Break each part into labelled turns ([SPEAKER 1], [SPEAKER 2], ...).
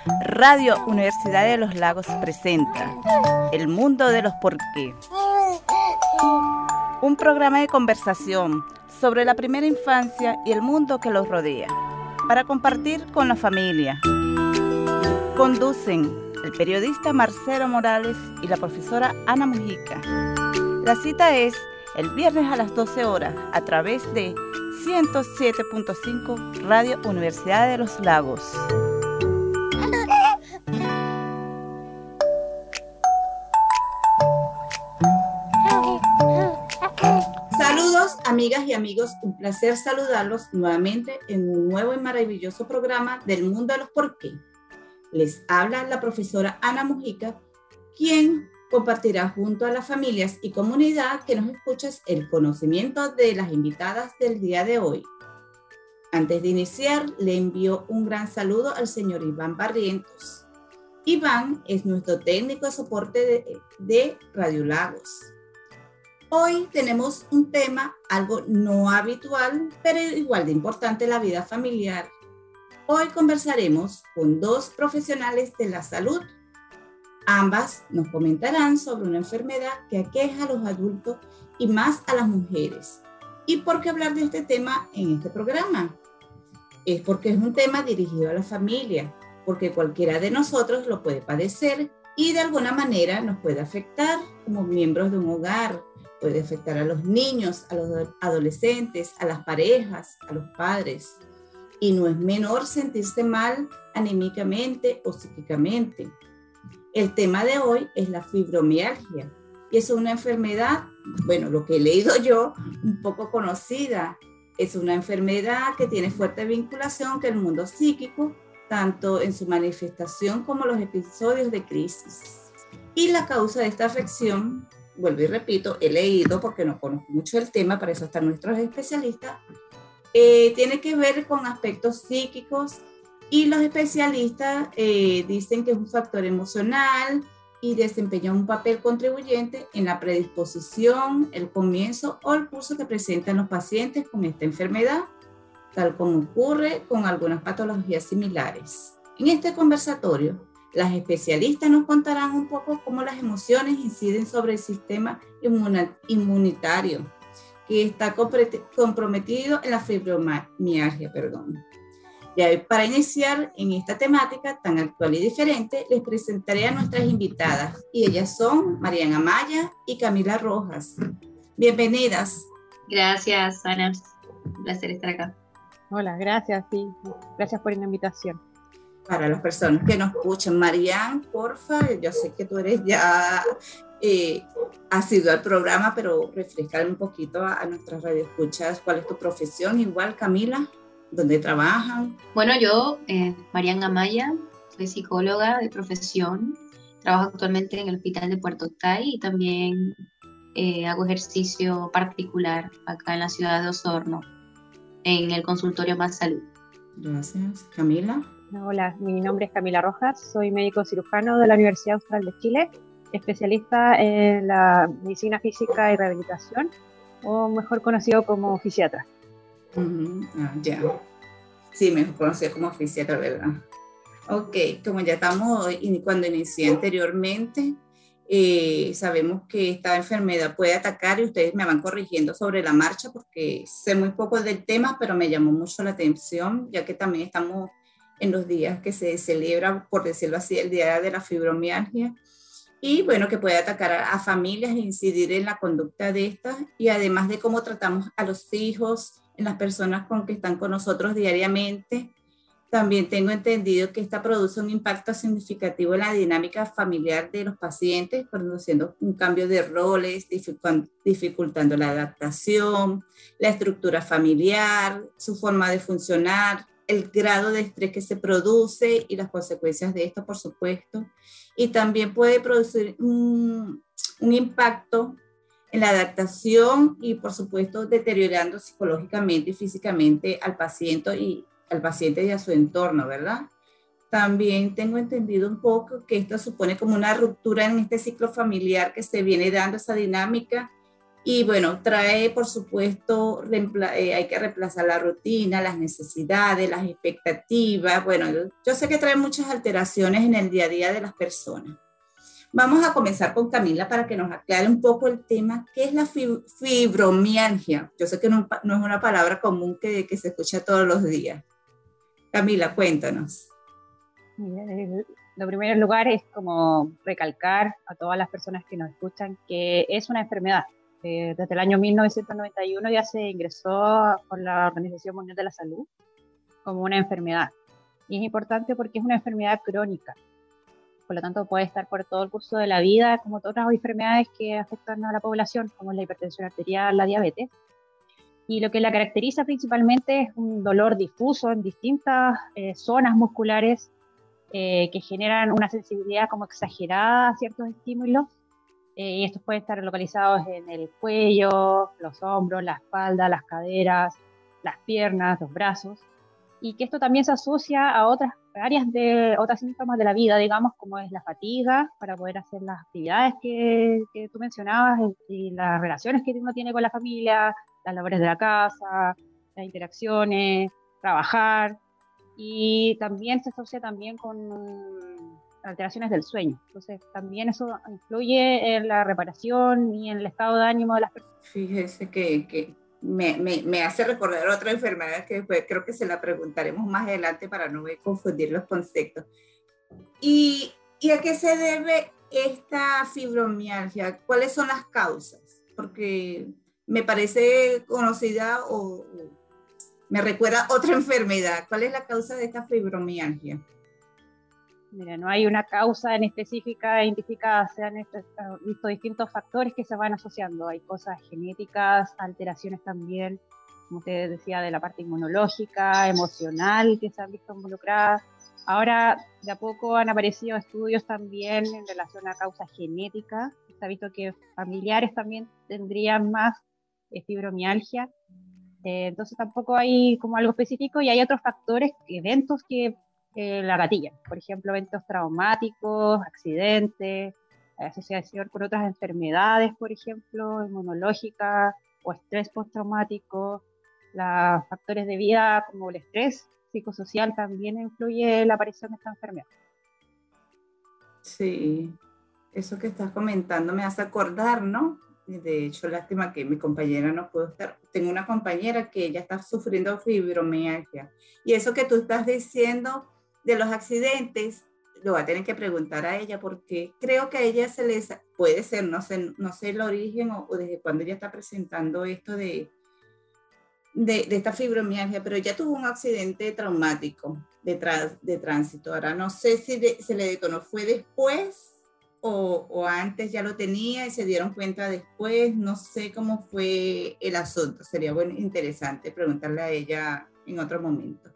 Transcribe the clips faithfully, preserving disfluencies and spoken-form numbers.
[SPEAKER 1] Radio Universidad de los Lagos presenta El Mundo de los Por qué. Un programa de conversación sobre la primera infancia y el mundo que los rodea, para compartir con la familia. Conducen el periodista Marcelo Morales y la profesora Ana Mujica. La cita es el viernes a las doce horas a través de ciento siete punto cinco Radio Universidad de los Lagos.
[SPEAKER 2] Saludos, amigas y amigos, un placer saludarlos nuevamente en un nuevo y maravilloso programa del mundo de los por qué. Les habla la profesora Ana Mujica, quien compartirá junto a las familias y comunidad que nos escuchas el conocimiento de las invitadas del día de hoy. Antes de iniciar, le envío un gran saludo al señor Iván Barrientos. Iván es nuestro técnico de soporte de, de Radio Lagos. Hoy tenemos un tema algo no habitual, pero igual de importante en la vida familiar. Hoy conversaremos con dos profesionales de la salud. Ambas nos comentarán sobre una enfermedad que aqueja a los adultos y más a las mujeres. ¿Y por qué hablar de este tema en este programa? Es porque es un tema dirigido a la familia, porque cualquiera de nosotros lo puede padecer y de alguna manera nos puede afectar como miembros de un hogar. Puede afectar a los niños, a los adolescentes, a las parejas, a los padres. Y no es menor sentirse mal anímicamente o psíquicamente. El tema de hoy es la fibromialgia y es una enfermedad, bueno, lo que he leído yo, un poco conocida. Es una enfermedad que tiene fuerte vinculación con el mundo psíquico, tanto en su manifestación como los episodios de crisis. Y la causa de esta afección, vuelvo y repito, he leído porque no conozco mucho el tema, para eso están nuestros especialistas, eh, tiene que ver con aspectos psíquicos. Y los especialistas eh, dicen que es un factor emocional y desempeña un papel contribuyente en la predisposición, el comienzo o el curso que presentan los pacientes con esta enfermedad, tal como ocurre con algunas patologías similares. En este conversatorio, las especialistas nos contarán un poco cómo las emociones inciden sobre el sistema inmunitario, que está comprometido en la fibromialgia, perdón. Ya para iniciar en esta temática tan actual y diferente, les presentaré a nuestras invitadas, y ellas son Marian Amaya y Camila Rojas. Bienvenidas.
[SPEAKER 3] Gracias, Ana. Un placer estar acá.
[SPEAKER 4] Hola, gracias, sí. Gracias por la invitación.
[SPEAKER 2] Para las personas que nos escuchan, Marian, porfa, yo sé que tú eres ya eh, has ido al programa, pero refrescar un poquito a, a nuestras radioescuchas. ¿Cuál es tu profesión? Igual, Camila. ¿Dónde trabajan?
[SPEAKER 3] Bueno, yo, eh, Marian Amaya, soy psicóloga de profesión, trabajo actualmente en el Hospital de Puerto Octay y también eh, hago ejercicio particular acá en la ciudad de Osorno, en el consultorio Más Salud.
[SPEAKER 2] Gracias. ¿Camila?
[SPEAKER 4] Hola, mi nombre es Camila Rojas, soy médico cirujano de la Universidad Austral de Chile, especialista en la medicina física y rehabilitación, o mejor conocido como fisiatra.
[SPEAKER 2] Uh-huh. Ah, ya. Sí, me conocí como fisiatra, ¿verdad? Ok, como ya estamos, cuando inicié anteriormente, eh, sabemos que esta enfermedad puede atacar y ustedes me van corrigiendo sobre la marcha porque sé muy poco del tema, pero me llamó mucho la atención, ya que también estamos en los días que se celebra, por decirlo así, el Día de la Fibromialgia. Y bueno, que puede atacar a, a familias e incidir en la conducta de estas, y además de cómo tratamos a los hijos, en las personas con que están con nosotros diariamente. También tengo entendido que esta produce un impacto significativo en la dinámica familiar de los pacientes, produciendo un cambio de roles, dificultando la adaptación, la estructura familiar, su forma de funcionar, el grado de estrés que se produce y las consecuencias de esto, por supuesto. Y también puede producir un, un impacto en la adaptación y, por supuesto, deteriorando psicológicamente y físicamente al paciente y al paciente y a su entorno, ¿verdad? También tengo entendido un poco que esto supone como una ruptura en este ciclo familiar que se viene dando esa dinámica Y bueno, trae, por supuesto, eh, hay que reemplazar la rutina, las necesidades, las expectativas. Bueno, yo, yo sé que trae muchas alteraciones en el día a día de las personas. Vamos a comenzar con Camila para que nos aclare un poco el tema. ¿Qué es la fibromialgia? Yo sé que no, no es una palabra común que, que se escucha todos los días. Camila, cuéntanos.
[SPEAKER 4] Lo primero en lugar es como recalcar a todas las personas que nos escuchan que es una enfermedad. Eh, desde el año mil novecientos noventa y uno ya se ingresó por la Organización Mundial de la Salud como una enfermedad. Y es importante porque es una enfermedad crónica. Por lo tanto, puede estar por todo el curso de la vida, como todas las enfermedades que afectan a la población, como la hipertensión arterial, la diabetes. Y lo que la caracteriza principalmente es un dolor difuso en distintas eh, zonas musculares eh, que generan una sensibilidad como exagerada a ciertos estímulos. Eh, y estos pueden estar localizados en el cuello, los hombros, la espalda, las caderas, las piernas, los brazos. Y que esto también se asocia a otras áreas de otros síntomas de la vida, digamos, como es la fatiga para poder hacer las actividades que, que tú mencionabas y las relaciones que uno tiene con la familia, las labores de la casa, las interacciones, trabajar, y también se asocia también con alteraciones del sueño. Entonces también eso influye en la reparación y en el estado de ánimo de las personas.
[SPEAKER 2] Fíjese que, que me, me, me hace recordar otra enfermedad que después creo que se la preguntaremos más adelante para no confundir los conceptos. ¿Y, y a qué se debe esta fibromialgia? ¿Cuáles son las causas? Porque me parece conocida o, o me recuerda otra enfermedad. ¿Cuál es la causa de esta fibromialgia?
[SPEAKER 4] Mira, no hay una causa en específica identificada, se han visto distintos factores que se van asociando. Hay cosas genéticas, alteraciones también, como usted decía, de la parte inmunológica, emocional, que se han visto involucradas. Ahora, de a poco han aparecido estudios también en relación a causas genéticas. Se ha visto que familiares también tendrían más eh, fibromialgia. Eh, entonces tampoco hay como algo específico, y hay otros factores, eventos que eh, la gatillan. Por ejemplo, eventos traumáticos, accidentes, asociación con otras enfermedades, por ejemplo, inmunológicas o estrés postraumático. Los factores de vida como el estrés psicosocial también influye en la aparición de esta enfermedad.
[SPEAKER 2] Sí, eso que estás comentando me hace acordar, ¿no? De hecho, lástima que mi compañera no pudo estar. Tengo una compañera que ella está sufriendo fibromialgia. Y eso que tú estás diciendo de los accidentes, lo va a tener que preguntar a ella, porque creo que a ella se les, puede ser, no sé, no sé el origen o, o desde cuándo ella está presentando esto de, de, de esta fibromialgia, pero ella tuvo un accidente traumático de, tra, de tránsito. Ahora no sé si de, se le detonó, fue después o, o antes ya lo tenía y se dieron cuenta después. No sé cómo fue el asunto. Sería bueno, interesante preguntarle a ella en otro momento.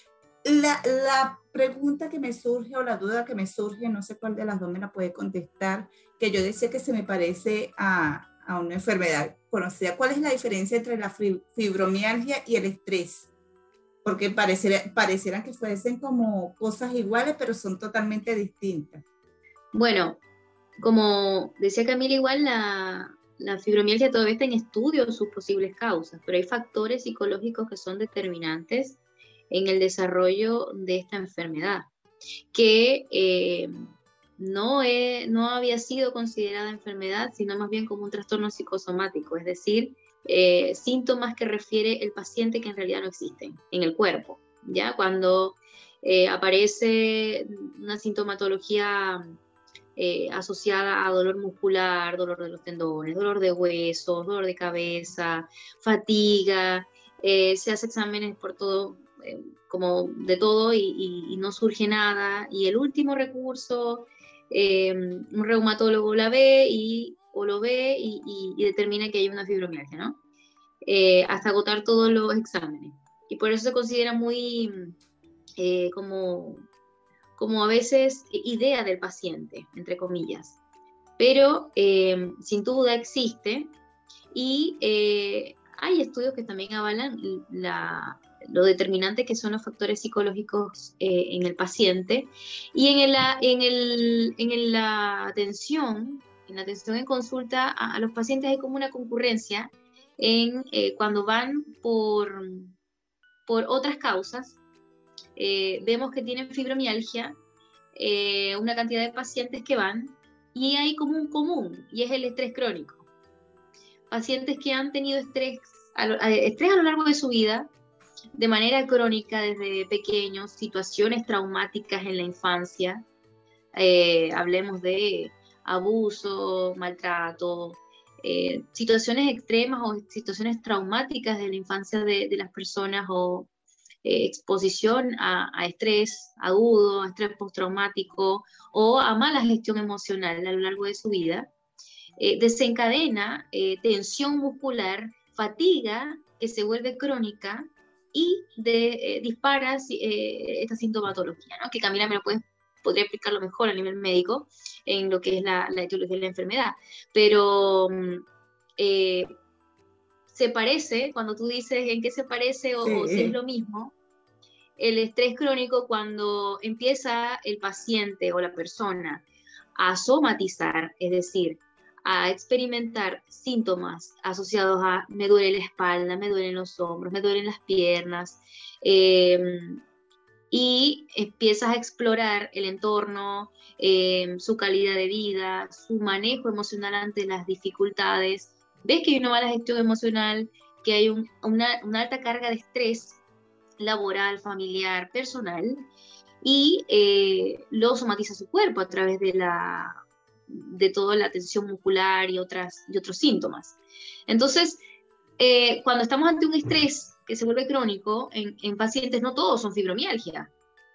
[SPEAKER 2] La, la pregunta que me surge o la duda que me surge, no sé cuál de las dos me la puede contestar, que yo decía que se me parece a, a una enfermedad conocida. ¿Cuál es la diferencia entre la fibromialgia y el estrés? Porque pareciera, parecieran que fuesen como cosas iguales, pero son totalmente distintas.
[SPEAKER 3] Bueno, como decía Camila, igual la, la fibromialgia todavía está en estudio sus posibles causas, pero hay factores psicológicos que son determinantes en el desarrollo de esta enfermedad, que eh, no, he, no había sido considerada enfermedad, sino más bien como un trastorno psicosomático, es decir, eh, síntomas que refiere el paciente que en realidad no existen en el cuerpo, ¿ya? Cuando eh, aparece una sintomatología eh, asociada a dolor muscular, dolor de los tendones, dolor de huesos, dolor de cabeza, fatiga, eh, se hace exámenes por todo, como de todo y, y, y no surge nada, y el último recurso, eh, un reumatólogo la ve y, o lo ve y, y, y determina que hay una fibromialgia, ¿no? Eh, hasta agotar todos los exámenes, y por eso se considera muy eh, como, como a veces idea del paciente, entre comillas, pero eh, sin duda existe, y eh, hay estudios que también avalan la lo determinante que son los factores psicológicos eh, en el paciente, y en, el, en, el, en el, la atención en la atención en consulta a, a los pacientes hay como una concurrencia en eh, cuando van por, por otras causas. Eh, vemos que tienen fibromialgia, eh, una cantidad de pacientes que van, y hay como un común, y es el estrés crónico. Pacientes que han tenido estrés a lo, a, estrés a lo largo de su vida, de manera crónica desde pequeños, situaciones traumáticas en la infancia, eh, hablemos de abuso, maltrato, eh, situaciones extremas o situaciones traumáticas de la infancia de, de las personas, o eh, exposición a, a estrés agudo, a estrés postraumático o a mala gestión emocional a lo largo de su vida, eh, desencadena eh, tensión muscular, fatiga que se vuelve crónica y de, eh, dispara eh, esta sintomatología, ¿no? Que Camila me lo puede, podría explicarlo mejor a nivel médico en lo que es la, la etiología de la enfermedad, pero eh, se parece, cuando tú dices en qué se parece o, sí. o si es lo mismo, el estrés crónico cuando empieza el paciente o la persona a somatizar, es decir, a experimentar síntomas asociados a me duele la espalda, me duelen los hombros, me duelen las piernas, eh, y empiezas a explorar el entorno, eh, su calidad de vida, su manejo emocional ante las dificultades. Ves que hay una mala gestión emocional, que hay un, una, una alta carga de estrés laboral, familiar, personal, y eh, lo somatiza su cuerpo a través de la de toda la tensión muscular y, otras, y otros síntomas. Entonces, eh, cuando estamos ante un estrés que se vuelve crónico, en, en pacientes, no todos son fibromialgia,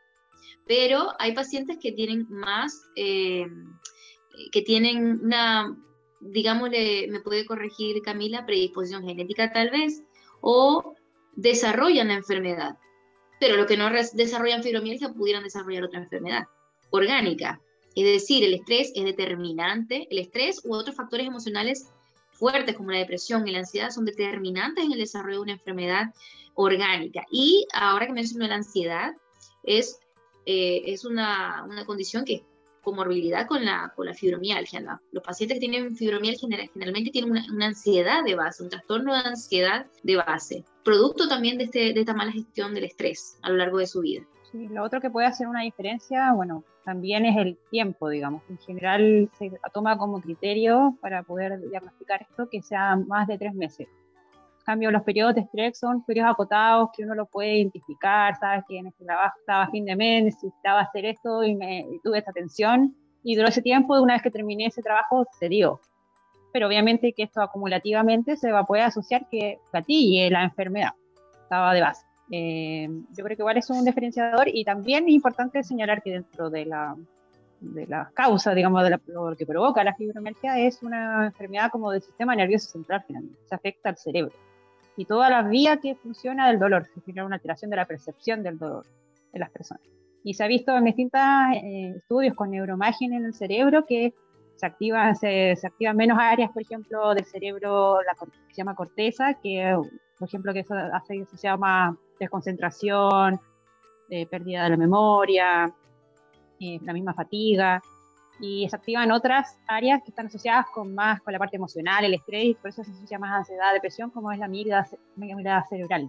[SPEAKER 3] pero hay pacientes que tienen más, eh, que tienen una, digámosle, me puede corregir Camila, predisposición genética tal vez, o desarrollan la enfermedad, pero los que no desarrollan fibromialgia pudieran desarrollar otra enfermedad orgánica. Es decir, el estrés es determinante, el estrés u otros factores emocionales fuertes como la depresión y la ansiedad son determinantes en el desarrollo de una enfermedad orgánica. Y ahora que menciono la ansiedad, es, eh, es una, una condición que es comorbilidad con la, con la fibromialgia, ¿no? Los pacientes que tienen fibromialgia generalmente tienen una, una ansiedad de base, un trastorno de ansiedad de base, producto también de, este, de esta mala gestión del estrés a lo largo de su vida.
[SPEAKER 4] Sí, lo otro que puede hacer una diferencia, bueno, también es el tiempo, digamos. En general se toma como criterio para poder diagnosticar esto que sea más de tres meses. En cambio, los periodos de estrés son periodos acotados que uno lo puede identificar, sabes que en este trabajo estaba a fin de mes, necesitaba hacer esto y, me, y tuve esta tensión, y duró ese tiempo, una vez que terminé ese trabajo, se dio. Pero obviamente que esto acumulativamente se va a poder asociar que gatille la enfermedad, estaba de base. Eh, yo creo que igual es un diferenciador, y también es importante señalar que dentro de la, de la causa, digamos, de la, lo que provoca la fibromialgia es una enfermedad como del sistema nervioso central, finalmente, se afecta al cerebro y toda la vía que funciona del dolor, se genera una alteración de la percepción del dolor de las personas. Y se ha visto en distintos eh, estudios con neuroimagen en el cerebro que se activan, se, se activan menos áreas, por ejemplo, del cerebro, la, que se llama corteza, que por ejemplo que eso hace que se llama desconcentración, eh, pérdida de la memoria, eh, la misma fatiga, y se activan otras áreas que están asociadas con más con la parte emocional, el estrés, y por eso se asocia más a ansiedad, depresión, como es la amígdala cerebral.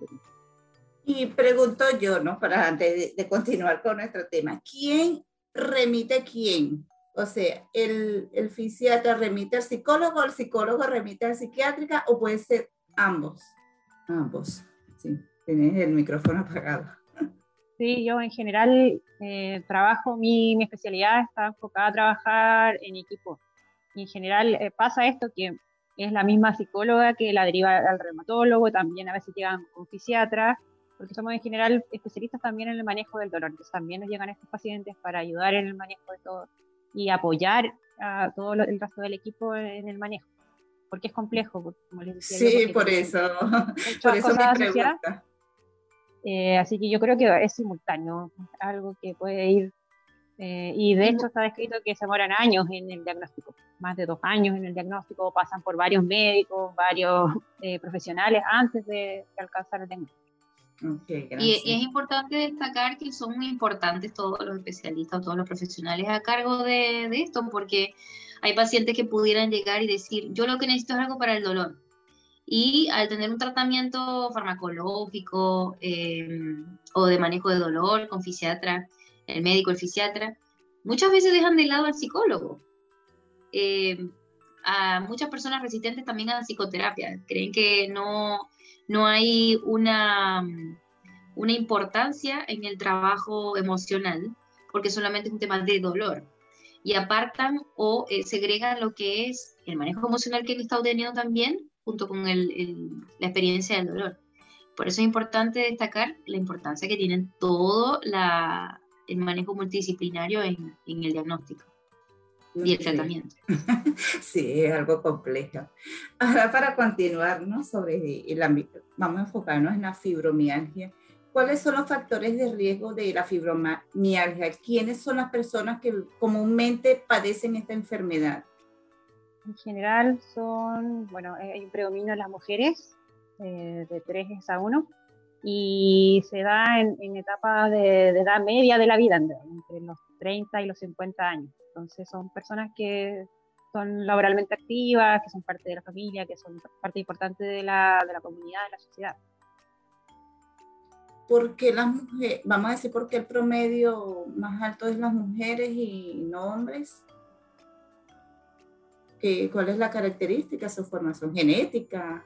[SPEAKER 2] Y pregunto yo, ¿no? Para antes de, de continuar con nuestro tema, ¿quién remite a quién? O sea, ¿el, el fisiatra remite al psicólogo, el psicólogo remite al psiquiátrica, o puede ser ambos? Ambos, sí. Tienes el micrófono apagado.
[SPEAKER 4] Sí, yo en general eh, trabajo, mi, mi especialidad está enfocada a trabajar en equipo. Y en general eh, pasa esto, que es la misma psicóloga que la deriva al reumatólogo, también a veces llegan con fisiatras, porque somos en general especialistas también en el manejo del dolor. Entonces también nos llegan estos pacientes para ayudar en el manejo de todo y apoyar a todo lo, el resto del equipo en el manejo, porque es complejo, como les decía.
[SPEAKER 2] Sí,
[SPEAKER 4] yo,
[SPEAKER 2] por eso, por eso mi pregunta.
[SPEAKER 4] Eh, así que yo creo que es simultáneo, algo que puede ir, eh, y de hecho está descrito que se demoran años en el diagnóstico, más de dos años en el diagnóstico, pasan por varios médicos, varios eh, profesionales antes de, de alcanzar el diagnóstico.
[SPEAKER 2] Okay,
[SPEAKER 3] y, y es importante destacar que son muy importantes todos los especialistas, todos los profesionales a cargo de, de esto, porque hay pacientes que pudieran llegar y decir, yo lo que necesito es algo para el dolor. Y al tener un tratamiento farmacológico eh, o de manejo de dolor con fisiatra, el médico, el fisiatra, muchas veces dejan de lado al psicólogo. Eh, a muchas personas resistentes también a la psicoterapia. Creen que no, no hay una, una importancia en el trabajo emocional porque solamente es un tema de dolor. Y apartan o eh, segregan lo que es el manejo emocional que han estado teniendo también junto con el, el, la experiencia del dolor. Por eso es importante destacar la importancia que tienen todo la, el manejo multidisciplinario en, en el diagnóstico y el
[SPEAKER 2] sí.
[SPEAKER 3] tratamiento.
[SPEAKER 2] Sí, es algo complejo. Ahora, para continuar, ¿no? Sobre el ámbito, vamos a enfocarnos en la fibromialgia. ¿Cuáles son los factores de riesgo de la fibromialgia? ¿Quiénes son las personas que comúnmente padecen esta enfermedad?
[SPEAKER 4] En general son, bueno, hay un predominio en las mujeres, eh, de tres a uno, y se da en, en etapas de, de edad media de la vida, entre los treinta y los cincuenta años. Entonces son personas que son laboralmente activas, que son parte de la familia, que son parte importante de la, de la comunidad, de la sociedad.
[SPEAKER 2] ¿Por qué las mujeres, vamos a decir, por qué el promedio más alto es las mujeres y no hombres? ¿Qué, ¿Cuál es la característica, su formación genética?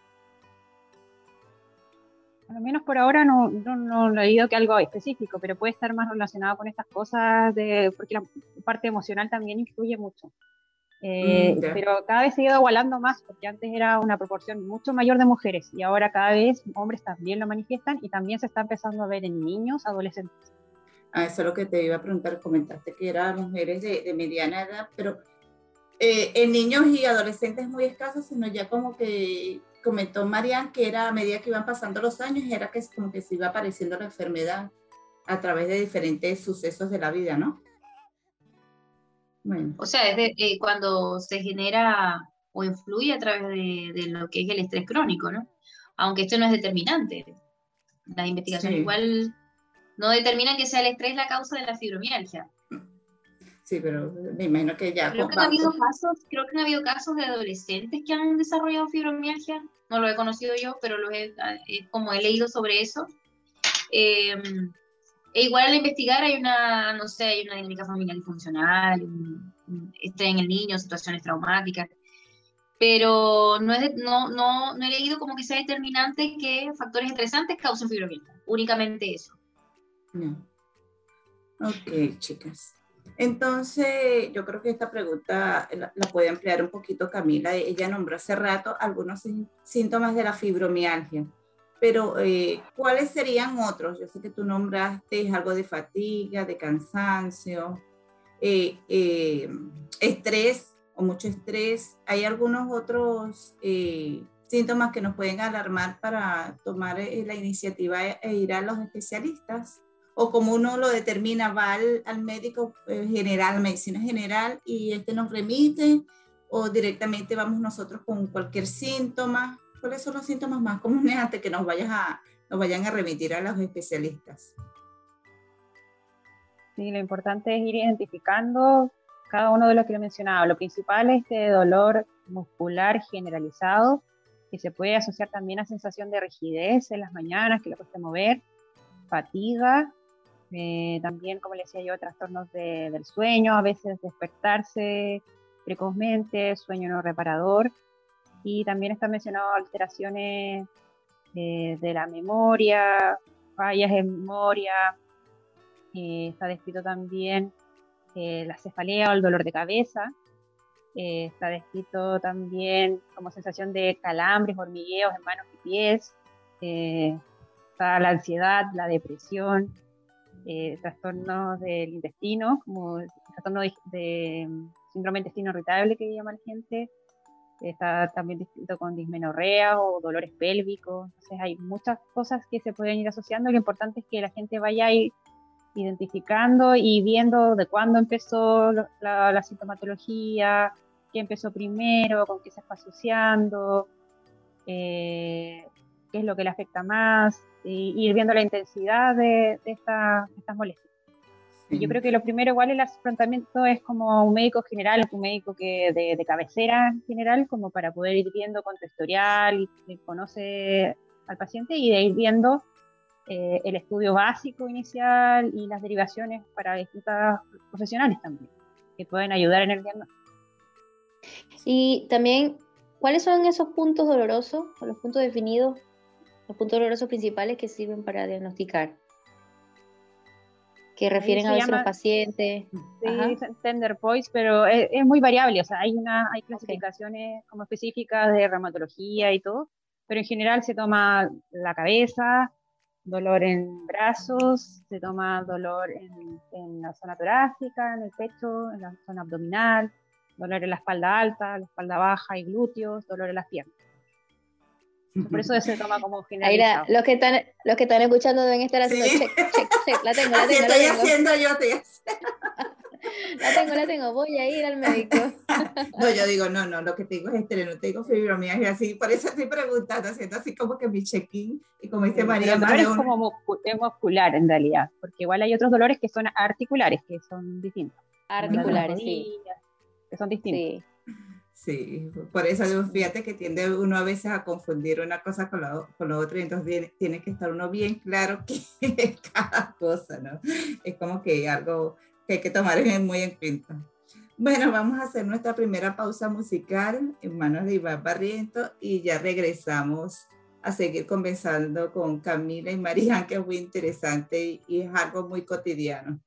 [SPEAKER 4] Al menos por ahora no, no, no he leído que algo específico, pero puede estar más relacionado con estas cosas, de, porque la parte emocional también influye mucho. Eh,
[SPEAKER 2] mm,
[SPEAKER 4] pero cada vez se ha ido igualando más, porque antes era una proporción mucho mayor de mujeres y ahora cada vez hombres también lo manifiestan y también se está empezando a ver en niños, adolescentes.
[SPEAKER 2] Ah, eso es lo que te iba a preguntar, comentaste que eran mujeres de, de mediana edad, pero eh, en niños y adolescentes muy escasos, sino ya como que comentó Marian que era a medida que iban pasando los años, era que es como que se iba apareciendo la enfermedad a través de diferentes sucesos de la vida, ¿no? Bueno.
[SPEAKER 3] O sea, es de, eh, cuando se genera o influye a través de, de lo que es el estrés crónico, ¿no? Aunque esto no es determinante. Las investigaciones
[SPEAKER 2] Sí.
[SPEAKER 3] igual no determinan que sea el estrés la causa de la fibromialgia.
[SPEAKER 2] Sí, pero me imagino que ya...
[SPEAKER 3] Creo que, han habido casos, creo que han habido casos de adolescentes que han desarrollado fibromialgia. No lo he conocido yo, pero lo he, como he leído sobre eso. Eh, e igual al investigar hay una, no sé, hay una dinámica familiar disfuncional, un, un estrés en el niño, situaciones traumáticas. Pero no, es, no, no, no he leído como que sea determinante que factores estresantes causen fibromialgia. Únicamente eso.
[SPEAKER 2] No. Ok, chicas. Entonces, yo creo que esta pregunta la, la puede ampliar un poquito Camila. Ella nombró hace rato algunos síntomas de la fibromialgia, pero eh, ¿cuáles serían otros? Yo sé que tú nombraste algo de fatiga, de cansancio, eh, eh, estrés o mucho estrés. ¿Hay algunos otros eh, síntomas que nos pueden alarmar para tomar eh, la iniciativa e ir a los especialistas? O como uno lo determina, va al, al médico eh, general, medicina general, y este nos remite, o directamente vamos nosotros con cualquier síntoma. ¿Cuáles son los síntomas más comunes antes que nos, vayas a, nos vayan a remitir a los especialistas?
[SPEAKER 4] Sí, lo importante es ir identificando cada uno de los que lo he mencionado. Lo principal es este dolor muscular generalizado, que se puede asociar también a sensación de rigidez en las mañanas, que le cuesta mover, fatiga, Eh, también, como les decía yo, trastornos de, del sueño, a veces despertarse precozmente, sueño no reparador, y también están mencionadas alteraciones eh, de la memoria, fallas en memoria, eh, está descrito también eh, la cefalea o el dolor de cabeza, eh, está descrito también como sensación de calambres, hormigueos en manos y pies, eh, está la ansiedad, la depresión, Eh, trastornos del intestino, como el trastorno de, de síndrome de intestino irritable que llama la gente, está también descrito con dismenorrea o dolores pélvicos. Entonces hay muchas cosas que se pueden ir asociando. Lo importante es que la gente vaya a ir identificando y viendo de cuándo empezó la, la sintomatología, qué empezó primero, con qué se está asociando, eh, qué es lo que le afecta más, y ir viendo la intensidad de, de, esta, de estas molestias. Y yo creo que lo primero igual el afrontamiento es como un médico general, un médico que de, de cabecera en general, como para poder ir viendo con tu historial, que conoce al paciente y de ir viendo eh, el estudio básico inicial y las derivaciones para distintas profesionales también, que pueden ayudar en el diagnóstico.
[SPEAKER 3] Y también, ¿cuáles son esos puntos dolorosos o los puntos definidos, los puntos dolorosos principales que sirven para diagnosticar? Que refieren a veces llama, los pacientes.
[SPEAKER 4] Sí, tender points, pero es, es muy variable, o sea, hay, una, hay clasificaciones okay. como específicas de reumatología y todo, pero en general se toma la cabeza, dolor en brazos, se toma dolor en, en la zona torácica, en el pecho, en la zona abdominal, dolor en la espalda alta, la espalda baja y glúteos, dolor en las piernas. Por eso se toma como generalizado.
[SPEAKER 3] Ahí la, los, que están, los que están escuchando deben estar haciendo
[SPEAKER 2] sí.
[SPEAKER 3] check, check, check. La tengo, la
[SPEAKER 2] Así
[SPEAKER 3] tengo,
[SPEAKER 2] estoy
[SPEAKER 3] la tengo.
[SPEAKER 2] haciendo yo, estoy haciendo.
[SPEAKER 3] La tengo, la tengo. Voy a ir al médico.
[SPEAKER 2] No, yo digo, no, no, lo que tengo es estreno, no tengo fibromialgia, así, por eso estoy preguntando, haciendo así como que mi check-in, y como dice
[SPEAKER 4] sí,
[SPEAKER 2] María.
[SPEAKER 4] El dolor es un... como muscular en realidad, porque igual hay otros dolores que son articulares, que son distintos.
[SPEAKER 3] Articulares, sí.
[SPEAKER 4] Que son distintos.
[SPEAKER 3] Sí.
[SPEAKER 2] Sí, por eso fíjate que tiende uno a veces a confundir una cosa con lo, con lo otro, y entonces tiene, tiene que estar uno bien claro que es cada cosa, ¿no? Es como que algo que hay que tomar muy en cuenta. Bueno, vamos a hacer nuestra primera pausa musical en manos de Iván Barrientos y ya regresamos a seguir conversando con Camila y María, que es muy interesante y, y es algo muy cotidiano.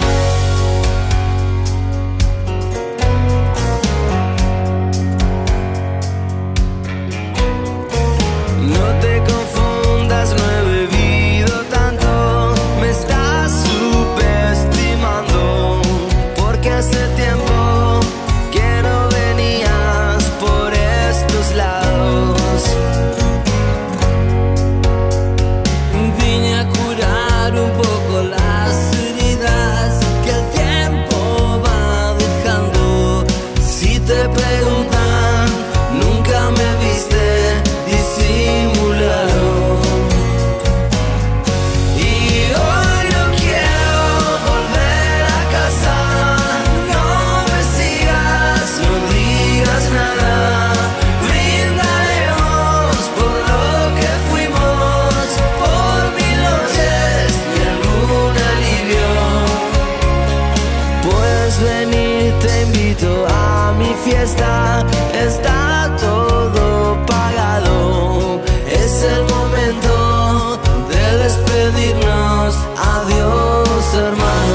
[SPEAKER 5] No te confundas, no he bebido tanto, me estás subestimando, porque hace tiempo que no venías por estos lados. Vine a curar un poco las heridas que el tiempo va dejando. Si te preguntan, nunca me viste disimulado. Y hoy no quiero volver a casa. No me sigas, no digas nada. Brindaremos por lo que fuimos, por mil noches y algún alivio. Puedes venir, te invito a mi fiesta. Está todo pagado. Es el momento de despedirnos. Adiós, hermano.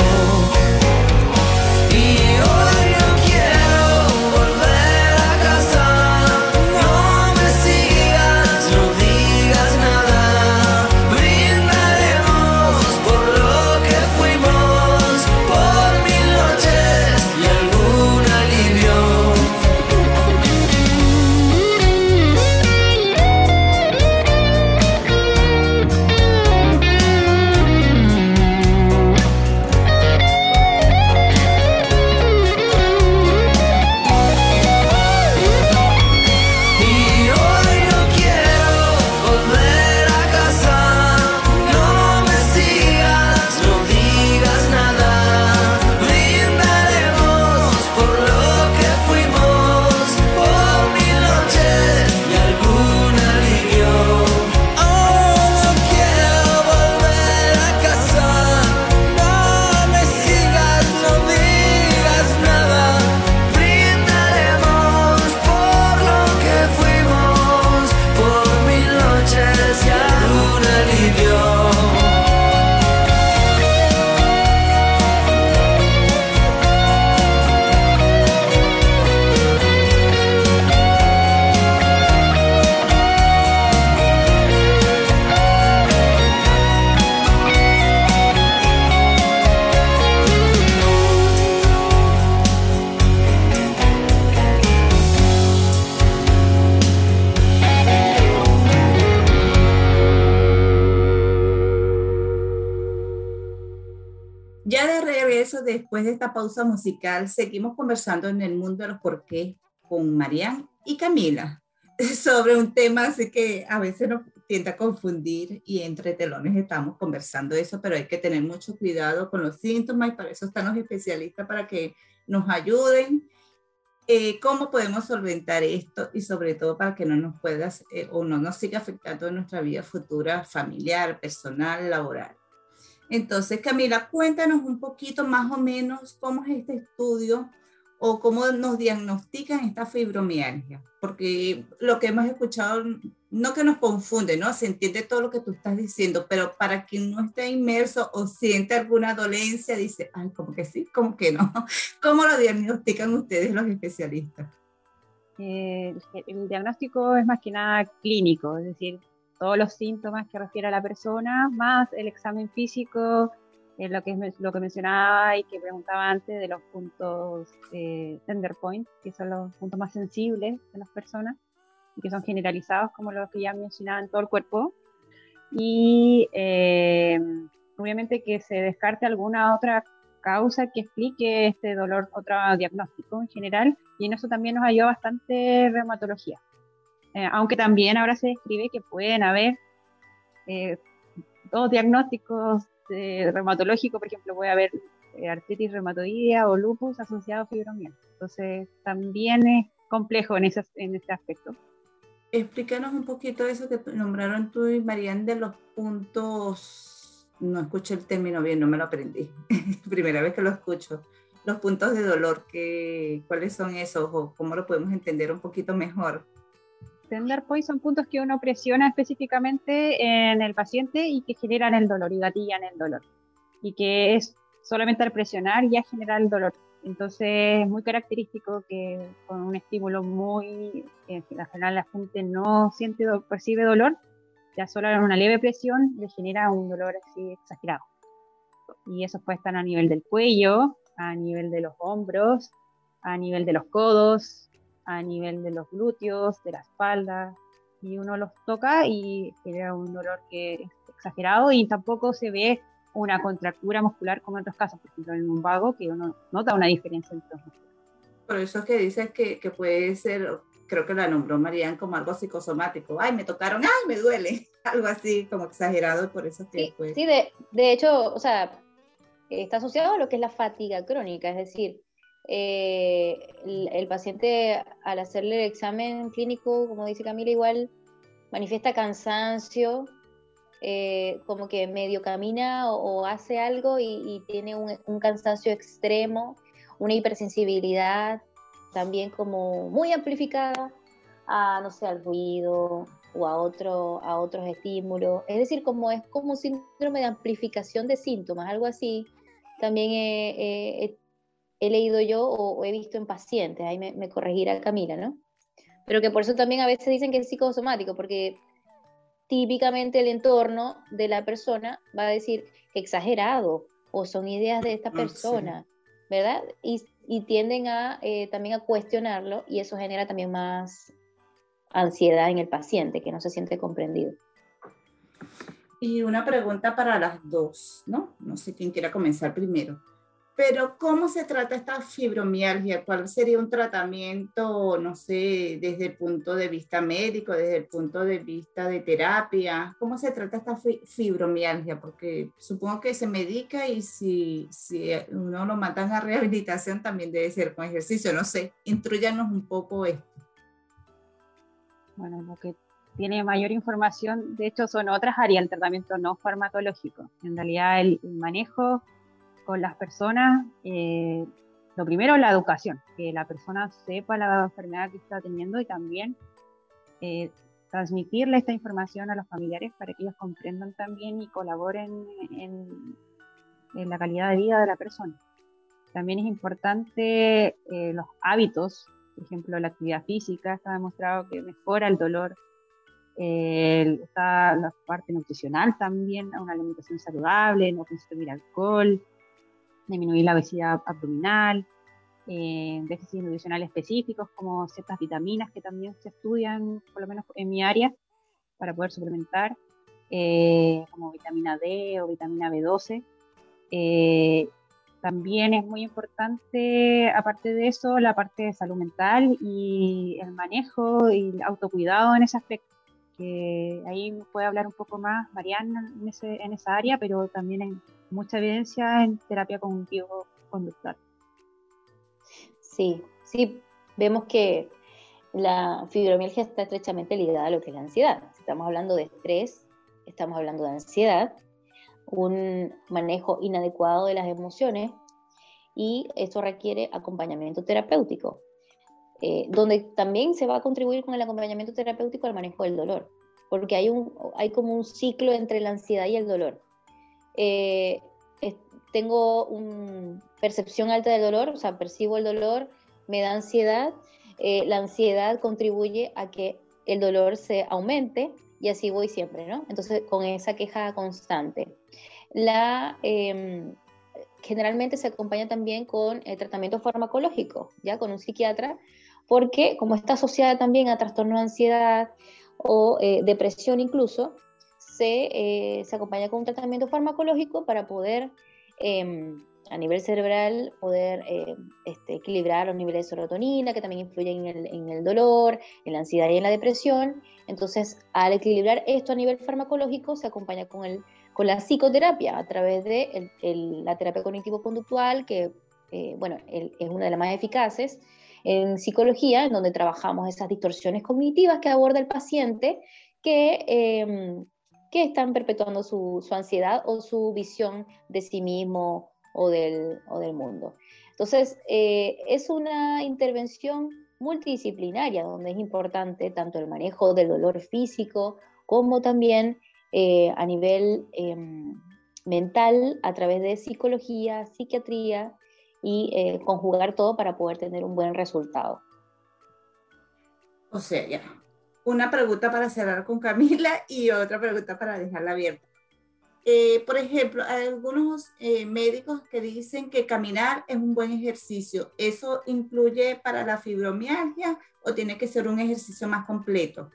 [SPEAKER 5] Y hoy no quiero volver a casa. No me sigas, no digas nada. Brindaremos por lo que fuimos, por mil noches y algún alivio. Y hoy no quiero volver a casa. No me sigas, no digas nada. Brindaremos por lo que fuimos, por mil noches y algún alivio. Oh, no quiero volver a casa. No me sigas, no digas nada. Brindaremos por lo que fuimos, por mil noches y algún alivio.
[SPEAKER 2] Ya de regreso, después de esta pausa musical, seguimos conversando en el mundo de los por qué con Marian y Camila sobre un tema así que a veces nos, tiende a confundir y entre telones estamos conversando eso, pero hay que tener mucho cuidado con los síntomas y para eso están los especialistas para que nos ayuden. Eh, ¿Cómo podemos solventar esto y sobre todo para que no nos pueda eh, o no nos siga afectando en nuestra vida futura familiar, personal, laboral? Entonces, Camila, cuéntanos un poquito más o menos cómo es este estudio o cómo nos diagnostican esta fibromialgia, porque lo que hemos escuchado, no que nos confunde, ¿no? Se entiende todo lo que tú estás diciendo, pero para quien no esté inmerso o siente alguna dolencia, dice, ay, ¿cómo que sí? ¿Cómo que no? ¿Cómo lo diagnostican ustedes los especialistas?
[SPEAKER 4] Eh, el, el diagnóstico es más que nada clínico, es decir, todos los síntomas que refiere a la persona, más el examen físico, eh, lo, que es, lo que mencionaba y que preguntaba antes de los puntos eh, tender point, que son los puntos más sensibles de las personas, y que son generalizados como los que ya mencionaba en todo el cuerpo, y eh, obviamente que se descarte alguna otra causa que explique este dolor, otro diagnóstico en general, y en eso también nos ayuda bastante reumatología. Eh, aunque también ahora se describe que pueden haber eh, dos diagnósticos eh, reumatológicos, por ejemplo, puede haber eh, artritis reumatoidea o lupus asociado a fibromialgia. Entonces, también es complejo en ese, en ese aspecto.
[SPEAKER 2] Explícanos un poquito eso que nombraron tú y Marian de los puntos, no escuché el término bien, no me lo aprendí, primera vez que lo escucho. Los puntos de dolor, que, ¿cuáles son esos o cómo lo podemos entender un poquito mejor?
[SPEAKER 4] Tender point son puntos que uno presiona específicamente en el paciente y que generan el dolor y gatillan el dolor. Y que es solamente al presionar ya genera el dolor. Entonces es muy característico que con un estímulo muy, en general la gente no siente o percibe dolor, ya solo en una leve presión le genera un dolor así exagerado. Y eso puede estar a nivel del cuello, a nivel de los hombros, a nivel de los codos, a nivel de los glúteos, de la espalda, y uno los toca y genera un dolor que es exagerado y tampoco se ve una contractura muscular como en otros casos, por ejemplo en el lumbago, que uno nota una diferencia entre los músculos.
[SPEAKER 2] Por eso es que dices que, que puede ser, creo que la nombró Marian como algo psicosomático, ay, me tocaron, ay, me duele, algo así como exagerado, y por eso es que
[SPEAKER 6] Sí,
[SPEAKER 2] puede...
[SPEAKER 6] sí de, de hecho, o sea, está asociado a lo que es la fatiga crónica, es decir, eh, el, el paciente al hacerle el examen clínico, como dice Camila, igual manifiesta cansancio, eh, como que medio camina o, o hace algo y, y tiene un, un cansancio extremo, una hipersensibilidad también como muy amplificada a, no sé, al ruido o a, otro, a otros estímulos. Es decir, como es como un síndrome de amplificación de síntomas, algo así. También he, he, he leído yo o, o he visto en pacientes, ahí me, me corregirá Camila, ¿no? Pero que por eso también a veces dicen que es psicosomático, porque típicamente el entorno de la persona va a decir exagerado o son ideas de esta persona, sí, ¿verdad? Y, y tienden a eh, también a cuestionarlo y eso genera también más ansiedad en el paciente que no se siente comprendido.
[SPEAKER 2] Y una pregunta para las dos, ¿no? No sé quién quiera comenzar primero. Pero, ¿cómo se trata esta fibromialgia? ¿Cuál sería un tratamiento, no sé, desde el punto de vista médico, desde el punto de vista de terapia? ¿Cómo se trata esta fibromialgia? Porque supongo que se medica y si, si uno lo mandan a rehabilitación también debe ser con ejercicio. No sé, instruyanos un poco esto.
[SPEAKER 4] Bueno, lo que tiene mayor información, de hecho, son otras áreas del tratamiento no farmacológico. En realidad, el, el manejo con las personas, eh, lo primero es la educación, que la persona sepa la enfermedad que está teniendo y también eh, transmitirle esta información a los familiares para que ellos comprendan también y colaboren en, en la calidad de vida de la persona. También es importante eh, los hábitos, por ejemplo, la actividad física está demostrado que mejora el dolor, eh, está la parte nutricional también, una alimentación saludable, no consumir alcohol, disminuir la obesidad abdominal, eh, déficits nutricionales específicos como ciertas vitaminas que también se estudian, por lo menos en mi área, para poder suplementar, eh, como vitamina D o vitamina B doce. Eh, también es muy importante, aparte de eso, la parte de salud mental y el manejo y el autocuidado en ese aspecto. que ahí puede hablar un poco más Mariana en, ese, en esa área, pero también hay mucha evidencia en terapia cognitivo-conductual.
[SPEAKER 6] Sí, sí, vemos que la fibromialgia está estrechamente ligada a lo que es la ansiedad. Si estamos hablando de estrés, estamos hablando de ansiedad, un manejo inadecuado de las emociones, y esto requiere acompañamiento terapéutico, eh, donde también se va a contribuir con el acompañamiento terapéutico al manejo del dolor, porque hay, un, hay como un ciclo entre la ansiedad y el dolor. Eh, es, tengo una percepción alta del dolor, o sea, percibo el dolor, me da ansiedad, eh, la ansiedad contribuye a que el dolor se aumente, y así voy siempre, ¿no? Entonces, con esa queja constante. La... Eh, generalmente se acompaña también con eh, tratamiento farmacológico, ya con un psiquiatra, porque como está asociada también a trastorno de ansiedad o eh, depresión incluso, se, eh, se acompaña con un tratamiento farmacológico para poder, eh, a nivel cerebral, poder eh, este, equilibrar los niveles de serotonina, que también influyen en el, en el dolor, en la ansiedad y en la depresión. Entonces, al equilibrar esto a nivel farmacológico, se acompaña con el con la psicoterapia, a través de el, el, la terapia cognitivo-conductual, que eh, bueno, el, es una de las más eficaces en psicología, en donde trabajamos esas distorsiones cognitivas que aborda el paciente, que, eh, que están perpetuando su, su ansiedad o su visión de sí mismo o del, o del mundo. Entonces, eh, es una intervención multidisciplinaria, donde es importante tanto el manejo del dolor físico, como también Eh, a nivel eh, mental, a través de psicología, psiquiatría, y eh, conjugar todo para poder tener un buen resultado.
[SPEAKER 2] O sea, ya. Una pregunta para cerrar con Camila y otra pregunta para dejarla abierta. Eh, por ejemplo, hay algunos eh, médicos que dicen que caminar es un buen ejercicio. ¿Eso incluye para la fibromialgia o tiene que ser un ejercicio más completo?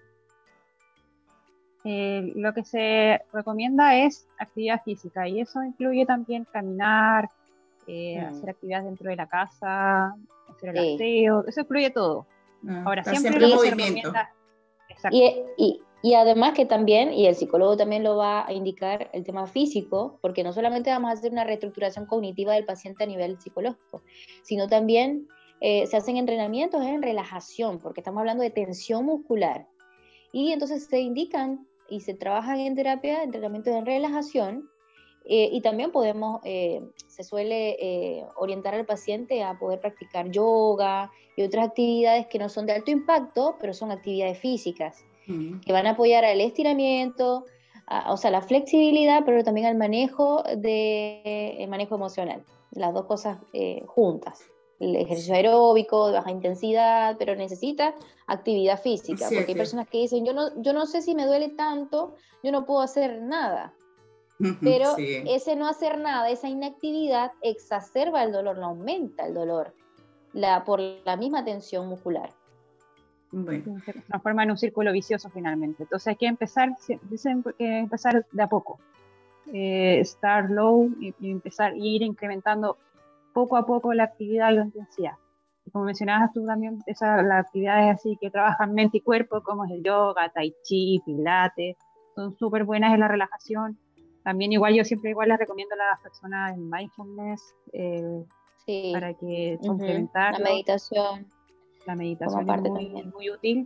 [SPEAKER 4] Eh, lo que se recomienda es actividad física, y eso incluye también caminar, eh, mm. hacer actividades dentro de la casa, hacer el sí. aseo, eso incluye todo.
[SPEAKER 2] Ah,
[SPEAKER 4] Ahora, siempre,
[SPEAKER 2] siempre
[SPEAKER 4] lo
[SPEAKER 2] movimiento.
[SPEAKER 6] Y, y, y además que también, y el psicólogo también lo va a indicar, el tema físico, porque no solamente vamos a hacer una reestructuración cognitiva del paciente a nivel psicológico, sino también eh, se hacen entrenamientos en relajación, porque estamos hablando de tensión muscular. Y entonces se indican y se trabajan en terapia, entrenamientos en relajación, eh, y también podemos, eh, se suele eh, orientar al paciente a poder practicar yoga y otras actividades que no son de alto impacto, pero son actividades físicas, mm. que van a apoyar al estiramiento, a, o sea, la flexibilidad, pero también al manejo, de, el manejo emocional, las dos cosas eh, juntas. El ejercicio aeróbico de baja intensidad, pero necesita actividad física, sí, porque hay personas que dicen, yo no, yo no sé si me duele tanto, yo no puedo hacer nada, pero sí. ese no hacer nada, esa inactividad exacerba el dolor, no aumenta el dolor, la, por la misma tensión muscular.
[SPEAKER 4] Bueno. Se transforma en un círculo vicioso finalmente, entonces hay que empezar, dicen que empezar de a poco, eh, start low y, y empezar y ir incrementando poco a poco la actividad y la intensidad. Y como mencionabas tú también, esas las actividades así que trabajan mente y cuerpo, como es el yoga, tai chi, pilates, son súper buenas en la relajación. También igual yo siempre igual les recomiendo a las personas el mindfulness, eh, sí. para que uh-huh. complementar.
[SPEAKER 6] La meditación.
[SPEAKER 4] La meditación es muy, muy útil.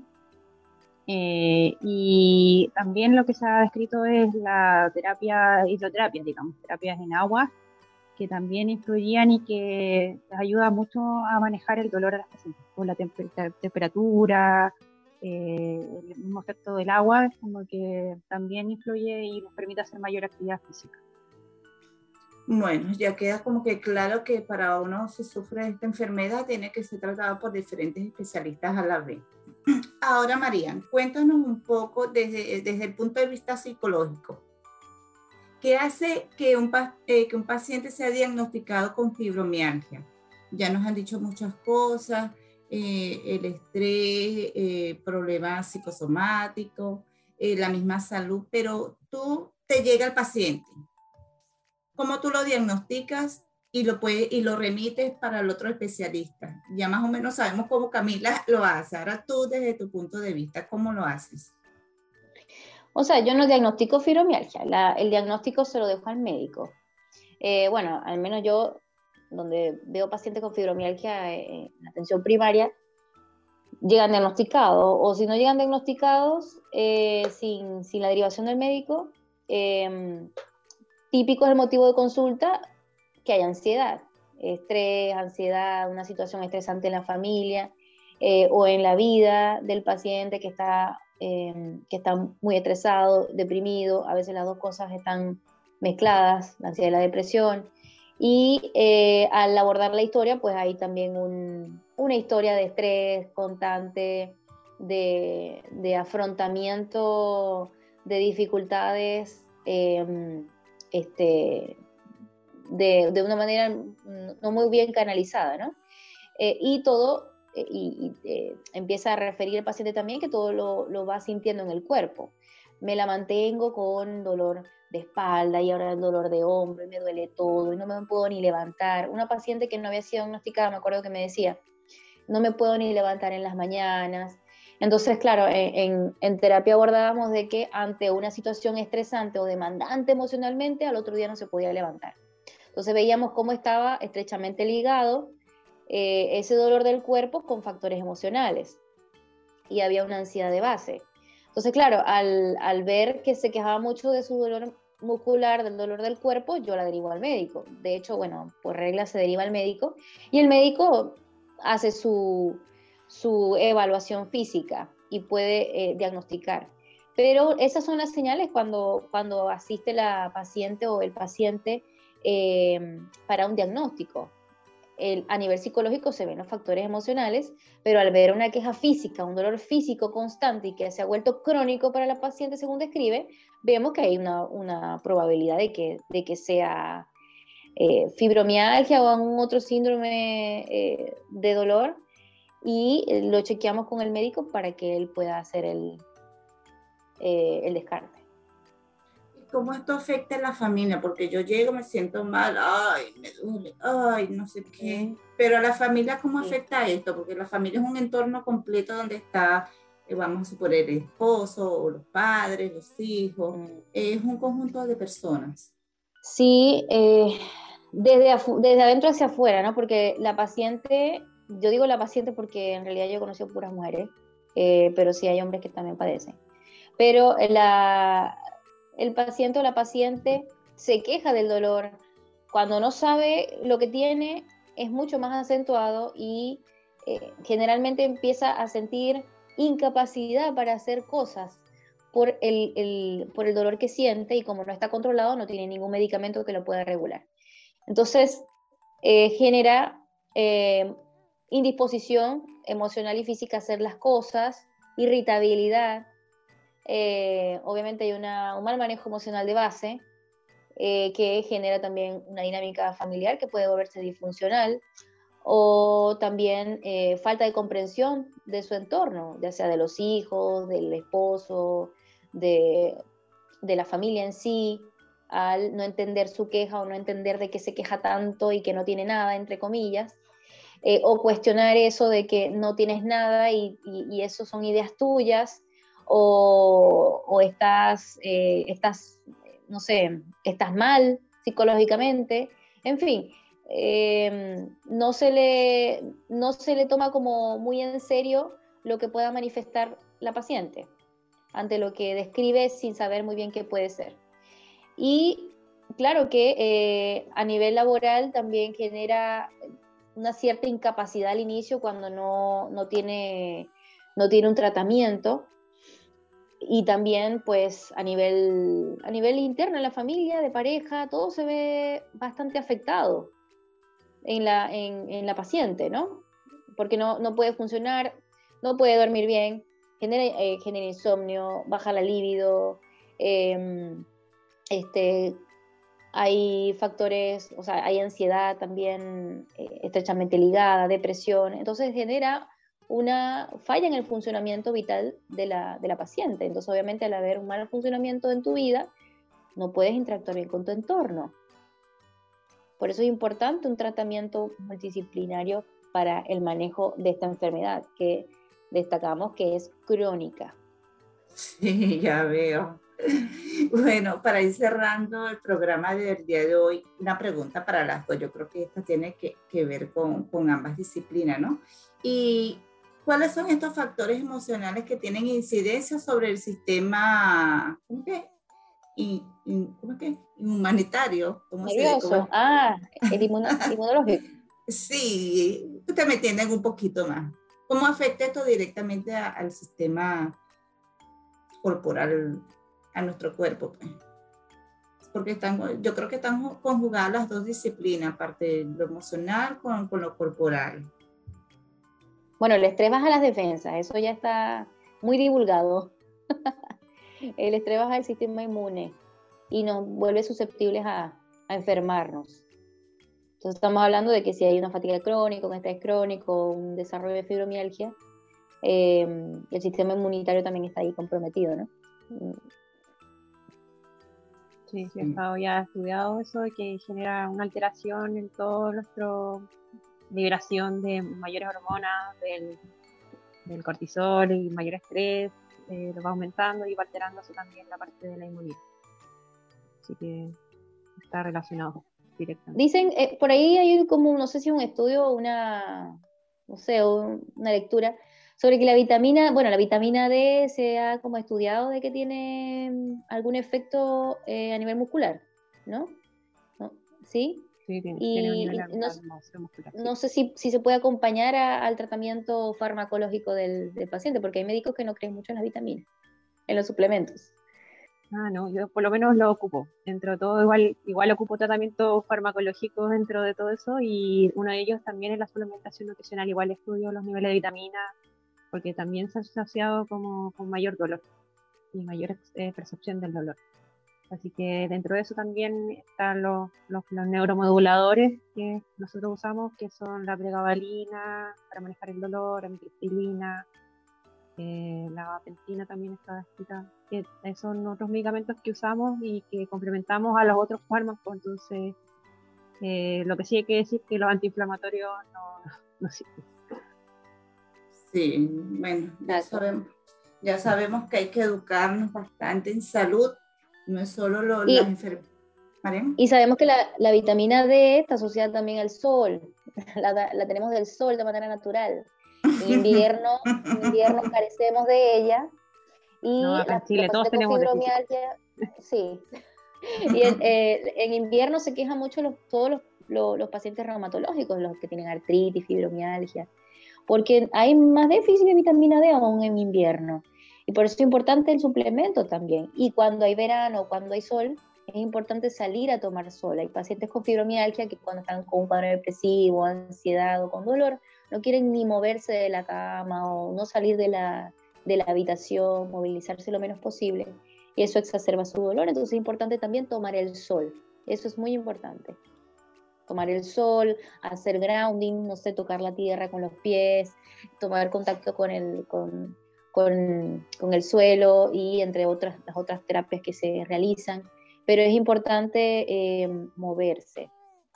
[SPEAKER 4] Eh, y también lo que se ha descrito es la terapia, hidroterapia, digamos, terapias en agua, que también influirían y que les ayuda mucho a manejar el dolor a las pacientes, con la temper- temperatura, eh, el mismo efecto del agua, como que también influye y les permite hacer mayor actividad física.
[SPEAKER 2] Bueno, ya queda como que claro que para uno si sufre de esta enfermedad tiene que ser tratado por diferentes especialistas a la vez. Ahora, María, cuéntanos un poco desde, desde el punto de vista psicológico. ¿Qué hace que un, eh, que un paciente sea diagnosticado con fibromialgia? Ya nos han dicho muchas cosas, eh, el estrés, eh, problemas psicosomáticos, eh, la misma salud, pero tú te llega el paciente. ¿Cómo tú lo diagnosticas y lo, puedes, y lo remites para el otro especialista? Ya más o menos sabemos cómo Camila lo hace. Ahora tú, desde tu punto de vista, ¿cómo lo haces?
[SPEAKER 6] O sea, yo no diagnostico fibromialgia, la, el diagnóstico se lo dejo al médico. Eh, bueno, al menos yo, donde veo pacientes con fibromialgia eh, en atención primaria, llegan diagnosticados, o si no llegan diagnosticados, eh, sin, sin la derivación del médico, eh, típico es el motivo de consulta, que hay ansiedad, estrés, ansiedad, una situación estresante en la familia, eh, o en la vida del paciente que está, eh, que está muy estresado, deprimido, a veces las dos cosas están mezcladas, la ansiedad y la depresión. Y eh, al abordar la historia, pues hay también un, una historia de estrés constante, de, de afrontamiento de dificultades, eh, este, de, de una manera no muy bien canalizada, ¿no? Eh, y todo, eh, y, y eh, empieza a referir el paciente también que todo lo, lo va sintiendo en el cuerpo. Me la mantengo con dolor de espalda y ahora el dolor de hombro y me duele todo y no me puedo ni levantar. Una paciente que no había sido diagnosticada, me acuerdo que me decía, no me puedo ni levantar en las mañanas. Entonces, claro, en, en, en terapia abordábamos de que ante una situación estresante o demandante emocionalmente, al otro día no se podía levantar. Entonces veíamos cómo estaba estrechamente ligado eh, ese dolor del cuerpo con factores emocionales y había una ansiedad de base. Entonces, claro, al, al ver que se quejaba mucho de su dolor muscular, del dolor del cuerpo, yo la derivo al médico. De hecho, bueno, por regla se deriva al médico y el médico hace su, su evaluación física y puede eh, diagnosticar. Pero esas son las señales cuando, cuando asiste la paciente o el paciente eh, para un diagnóstico. El, a nivel psicológico se ven los factores emocionales, pero al ver una queja física, un dolor físico constante y que se ha vuelto crónico para la paciente según describe, vemos que hay una, una probabilidad de que, de que sea eh, fibromialgia o algún otro síndrome eh, de dolor y eh, lo chequeamos con el médico para que él pueda hacer el, eh, el descarte.
[SPEAKER 2] ¿Cómo esto afecta a la familia? Porque yo llego, me siento mal, ay, me duele, ay, no sé qué. Pero a la familia, ¿cómo
[SPEAKER 6] Sí.
[SPEAKER 2] afecta esto? Porque la familia es un entorno completo donde está, eh, vamos a suponer, el esposo, o los padres, los hijos.
[SPEAKER 6] Mm.
[SPEAKER 2] Eh, es un conjunto de personas.
[SPEAKER 6] Sí, eh, desde, afu- desde adentro hacia afuera, ¿no? Porque la paciente, yo digo la paciente porque en realidad yo he conocido puras mujeres, eh, pero sí hay hombres que también padecen. Pero la, el paciente o la paciente se queja del dolor. Cuando no sabe lo que tiene, es mucho más acentuado y eh, generalmente empieza a sentir incapacidad para hacer cosas por el, el, por el dolor que siente y como no está controlado, no tiene ningún medicamento que lo pueda regular. Entonces, eh, genera eh, indisposición emocional y física a hacer las cosas, irritabilidad, eh, obviamente hay una, un mal manejo emocional de base, eh, que genera también una dinámica familiar que puede volverse disfuncional, o también eh, falta de comprensión de su entorno, ya sea de los hijos, del esposo, de, de la familia en sí, al no entender su queja o no entender de qué se queja tanto y que no tiene nada, entre comillas, eh, o cuestionar eso de que no tienes nada y, y, y eso son ideas tuyas, o, o estás, eh, estás, no sé, estás mal psicológicamente, en fin, eh, no, se le, no se le toma como muy en serio lo que pueda manifestar la paciente ante lo que describe sin saber muy bien qué puede ser. Y claro que eh, a nivel laboral también genera una cierta incapacidad al inicio cuando no, no, tiene, no tiene un tratamiento. Y también pues a nivel, a nivel interno en la familia, de pareja, todo se ve bastante afectado en la, en, en la paciente, ¿no? Porque no, no puede funcionar, no puede dormir bien, genera, eh, genera insomnio, baja la libido, eh, este, hay factores, o sea, hay ansiedad también eh, estrechamente ligada, depresión, entonces genera una falla en el funcionamiento vital de la, de la paciente. Entonces, obviamente, al haber un mal funcionamiento en tu vida, no puedes interactuar bien con tu entorno. Por eso es importante un tratamiento multidisciplinario para el manejo de esta enfermedad, que destacamos que es crónica.
[SPEAKER 2] Sí, ya veo. Bueno, para ir cerrando el programa del día de hoy, una pregunta para las dos. Yo creo que esta tiene que, que ver con, con ambas disciplinas, ¿no? Y ¿cuáles son estos factores emocionales que tienen incidencia sobre el sistema, ¿cómo que? Y, y, ¿cómo es que? Humanitario. ¿Cómo
[SPEAKER 6] Nervioso.
[SPEAKER 2] Se, cómo?
[SPEAKER 6] Ah, el inmuno, inmunológico.
[SPEAKER 2] Sí, usted me entiende un poquito más. ¿Cómo afecta esto directamente a, al sistema corporal, a nuestro cuerpo? Pues? Porque están, yo creo que están conjugadas las dos disciplinas, aparte de lo emocional con, con lo corporal.
[SPEAKER 6] Bueno, el estrés baja las defensas, eso ya está muy divulgado. El estrés baja el sistema inmune y nos vuelve susceptibles a, a enfermarnos. Entonces estamos hablando de que si hay una fatiga crónica, un estrés crónico, un desarrollo de fibromialgia, eh, el sistema inmunitario también está ahí comprometido, ¿no?
[SPEAKER 4] Sí, sí, he estado ya estudiado eso, que genera una alteración en todo nuestro liberación de mayores hormonas, del, del cortisol y mayor estrés, eh, lo va aumentando y va alterándose también la parte de la inmunidad. Así que está relacionado directamente.
[SPEAKER 6] Dicen, eh, por ahí hay como, no sé si un estudio o una, no sé, un, una lectura sobre que la vitamina, bueno, la vitamina D se ha como estudiado de que tiene algún efecto eh, a nivel muscular, ¿no? ¿No? ¿Sí?
[SPEAKER 4] Sí, tiene,
[SPEAKER 6] y,
[SPEAKER 4] tiene un nivel
[SPEAKER 6] y no,
[SPEAKER 4] muscular,
[SPEAKER 6] no
[SPEAKER 4] sí.
[SPEAKER 6] sé si, si se puede acompañar a, al tratamiento farmacológico del, del paciente, porque hay médicos que no creen mucho en las vitaminas, en los suplementos.
[SPEAKER 4] Ah, no, yo por lo menos lo ocupo. Dentro de todo, igual, igual ocupo tratamientos farmacológicos dentro de todo eso, y uno de ellos también es la suplementación nutricional. Igual estudio los niveles de vitamina, porque también se ha asociado como con mayor dolor y mayor eh, percepción del dolor. Así que dentro de eso también están los, los, los neuromoduladores que nosotros usamos, que son la pregabalina para manejar el dolor, la amitriptilina, eh, la gabapentina también está escrita, que son otros medicamentos que usamos y que complementamos a los otros fármacos. Entonces, eh, lo que sí hay que decir es que los antiinflamatorios no, no, no sirven.
[SPEAKER 2] Sí, bueno, ya sabemos, ya sabemos que hay que educarnos bastante en salud, no es solo lo,
[SPEAKER 6] y,
[SPEAKER 2] las enfermedades.
[SPEAKER 6] Y sabemos que la, la vitamina D está asociada también al sol, la, la tenemos del sol de manera natural. En invierno, en invierno carecemos de ella y
[SPEAKER 4] no, acá en
[SPEAKER 6] la,
[SPEAKER 4] Chile
[SPEAKER 6] los
[SPEAKER 4] todos
[SPEAKER 6] pacientes con fibromialgia, sí. Y en, eh, en invierno se quejan mucho los, todos los, los, los pacientes reumatológicos, los que tienen artritis, fibromialgia, porque hay más déficit de vitamina D aún en invierno. Y por eso es importante el suplemento también. Y cuando hay verano, cuando hay sol, es importante salir a tomar sol. Hay pacientes con fibromialgia que cuando están con un cuadro depresivo, ansiedad o con dolor, no quieren ni moverse de la cama o no salir de la, de la habitación, movilizarse lo menos posible. Y eso exacerba su dolor. Entonces es importante también tomar el sol. Eso es muy importante. Tomar el sol, hacer grounding, no sé, tocar la tierra con los pies, tomar contacto con el, con, con, con el suelo y entre otras, las otras terapias que se realizan. Pero es importante eh, moverse.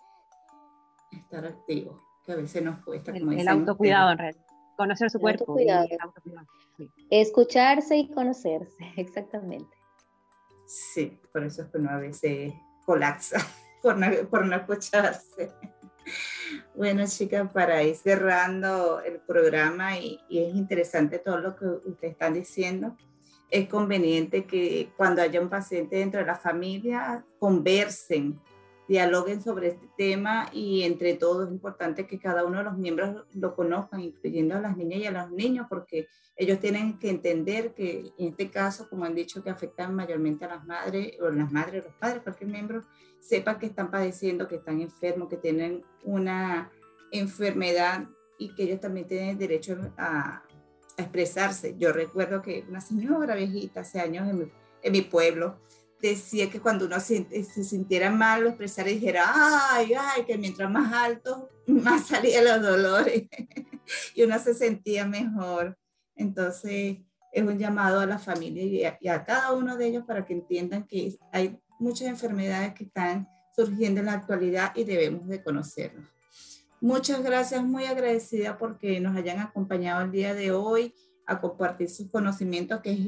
[SPEAKER 2] Estar activo, que a veces nos cuesta.
[SPEAKER 4] El,
[SPEAKER 2] como
[SPEAKER 4] el autocuidado, en realidad. Conocer su
[SPEAKER 6] el
[SPEAKER 4] cuerpo.
[SPEAKER 6] Autocuidado.
[SPEAKER 4] Y el autocuidado. Sí.
[SPEAKER 6] Escucharse y conocerse, exactamente.
[SPEAKER 2] Sí, por eso es que uno a veces colapsa por no, por no escucharse. Bueno, chicas, para ir cerrando el programa, y, y es interesante todo lo que ustedes están diciendo, es conveniente que cuando haya un paciente dentro de la familia, conversen, dialoguen sobre este tema, y entre todos es importante que cada uno de los miembros lo conozcan, incluyendo a las niñas y a los niños, porque ellos tienen que entender que en este caso, como han dicho, que afectan mayormente a las madres, o las madres, los padres, cualquier miembro, sepa que están padeciendo, que están enfermos, que tienen una enfermedad y que ellos también tienen derecho a, a expresarse. Yo recuerdo que una señora viejita hace años en mi, en mi pueblo decía que cuando uno se, se sintiera mal, lo expresara y dijera, ay, ay, que mientras más alto, más salían los dolores y uno se sentía mejor. Entonces, es un llamado a la familia y a, y a cada uno de ellos para que entiendan que hay muchas enfermedades que están surgiendo en la actualidad y debemos de conocerlos. Muchas gracias, muy agradecida porque nos hayan acompañado el día de hoy a compartir sus conocimientos, que es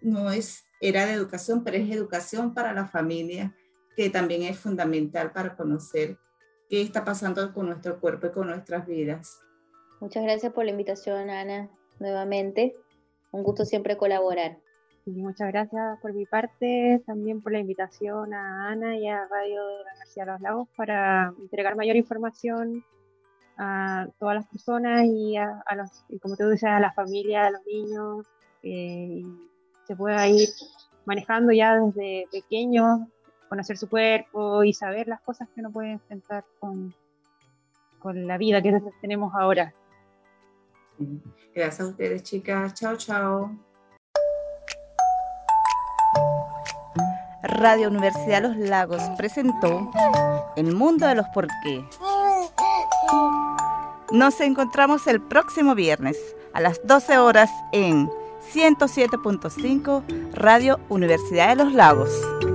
[SPEAKER 2] no es era de educación, pero es educación para la familia, que también es fundamental para conocer qué está pasando con nuestro cuerpo y con nuestras vidas.
[SPEAKER 6] Muchas gracias por la invitación, Ana, nuevamente. Un gusto siempre colaborar.
[SPEAKER 4] Y muchas gracias por mi parte, también por la invitación a Ana y a Radio de la Universidad de los Lagos para entregar mayor información a todas las personas y, a, a los, y como tú dices, a las familias, a los niños, eh, y se pueda ir manejando ya desde pequeños, conocer su cuerpo y saber las cosas que uno puede enfrentar con, con la vida que tenemos ahora.
[SPEAKER 2] Gracias a ustedes, chicas. Chao, chao.
[SPEAKER 1] Radio Universidad de los Lagos presentó El Mundo de los Por qué. Nos encontramos el próximo viernes a las doce horas en ciento siete punto cinco Radio Universidad de los Lagos.